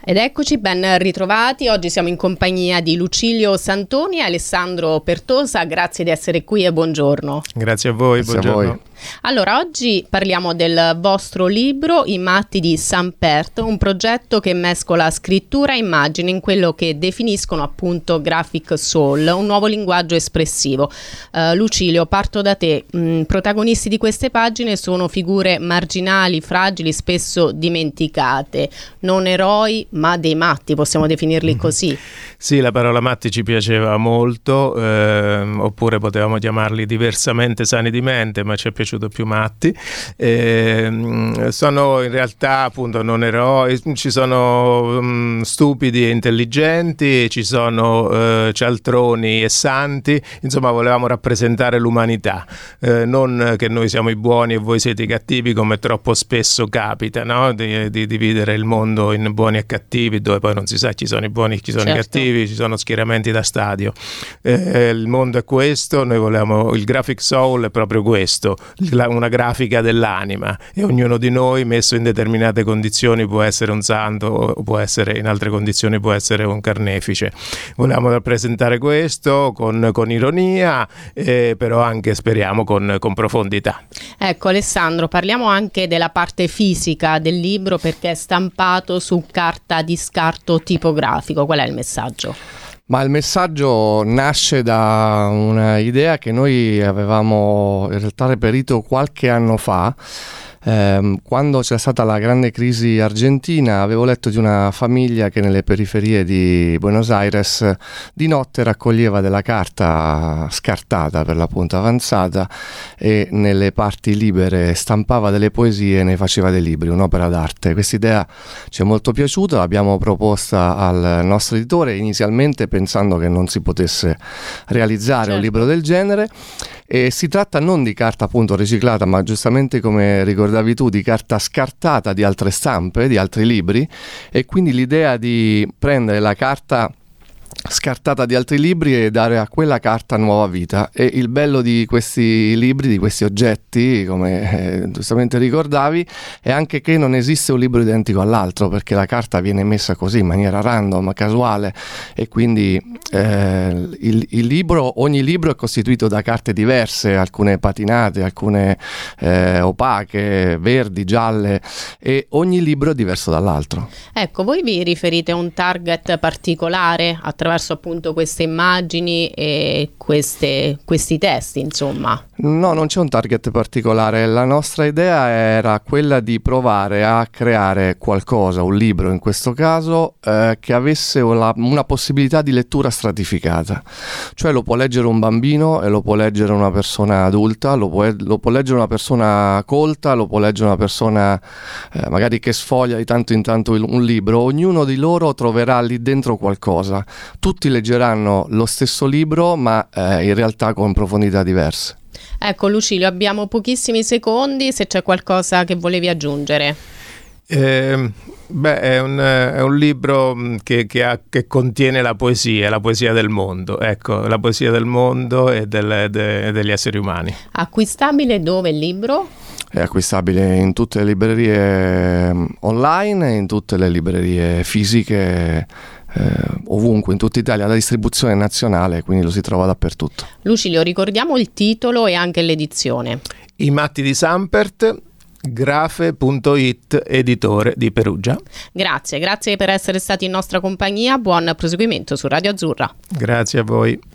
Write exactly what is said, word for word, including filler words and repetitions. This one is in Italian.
Ed eccoci, ben ritrovati. Oggi siamo in compagnia di Lucilio Santoni e Alessandro Pertosa. Grazie di essere qui e buongiorno. Grazie a voi, Grazie buongiorno. a voi. Allora, oggi parliamo del vostro libro I matti di Sampert, un progetto che mescola scrittura e immagine in quello che definiscono appunto graphic soul, un nuovo linguaggio espressivo. Uh, Lucilio, parto da te. Mm, protagonisti di queste pagine sono figure marginali, fragili, spesso dimenticate, non eroi ma dei matti, possiamo definirli mm-hmm. così. Sì, la parola matti ci piaceva molto, eh, oppure potevamo chiamarli diversamente sani di mente, ma ci è piaciuto più matti. Eh, sono in realtà appunto non eroi, ci sono um, stupidi e intelligenti, ci sono uh, cialtroni e santi, insomma volevamo rappresentare l'umanità, eh, non che noi siamo i buoni e voi siete i cattivi come troppo spesso capita, no? di, di dividere il mondo in buoni e cattivi, dove poi non si sa chi sono i buoni e chi sono certo. i cattivi, ci sono schieramenti da stadio. Eh, il mondo è questo, noi volevamo, il graphic soul è proprio questo, una grafica dell'anima, e ognuno di noi messo in determinate condizioni può essere un santo o può essere in altre condizioni può essere un carnefice. Volevamo rappresentare questo con, con ironia, eh, però anche speriamo con, con profondità. Ecco Alessandro, parliamo anche della parte fisica del libro, perché è stampato su carta di scarto tipografico. Qual è il messaggio? Ma il messaggio nasce da una idea che noi avevamo in realtà reperito qualche anno fa. Eh, quando c'è stata la grande crisi argentina, avevo letto di una famiglia che nelle periferie di Buenos Aires di notte raccoglieva della carta scartata, per l'appunto avanzata, e nelle parti libere stampava delle poesie e ne faceva dei libri, un'opera d'arte. Questa idea ci è molto piaciuta, l'abbiamo proposta al nostro editore inizialmente pensando che non si potesse realizzare certo. un libro del genere, e si tratta non di carta appunto riciclata, ma giustamente come ricordavi tu, di carta scartata di altre stampe, di altri libri, e quindi l'idea di prendere la carta scartata di altri libri e dare a quella carta nuova vita. E il bello di questi libri, di questi oggetti, come eh, giustamente ricordavi, è anche che non esiste un libro identico all'altro, perché la carta viene messa così in maniera random, casuale, e quindi eh, il, il libro, ogni libro è costituito da carte diverse, alcune patinate, alcune eh, opache, verdi, gialle, e ogni libro è diverso dall'altro. Ecco, voi vi riferite a un target particolare attraverso appunto queste immagini e queste, questi testi, insomma? No, non c'è un target particolare. La nostra idea era quella di provare a creare qualcosa, un libro in questo caso, eh, che avesse una, una possibilità di lettura stratificata. Cioè lo può leggere un bambino e lo può leggere una persona adulta, lo può, lo può leggere una persona colta, lo può leggere una persona eh, magari che sfoglia di tanto in tanto il, un libro. Ognuno di loro troverà lì dentro qualcosa. Tutti leggeranno lo stesso libro, ma eh, in realtà con profondità diverse. Ecco Lucilio, abbiamo pochissimi secondi, se c'è qualcosa che volevi aggiungere. Eh, beh, è un, è un libro che, che, ha, che contiene la poesia, la poesia del mondo, ecco, la poesia del mondo e del, de, degli esseri umani. Acquistabile dove il libro? È acquistabile in tutte le librerie online e in tutte le librerie fisiche, eh, ovunque, in tutta Italia, la distribuzione nazionale, quindi lo si trova dappertutto. Lucilio, ricordiamo il titolo e anche l'edizione. I matti di Sampert, grafe punto it, editore di Perugia. Grazie, grazie per essere stati in nostra compagnia, buon proseguimento su Radio Azzurra. Grazie a voi.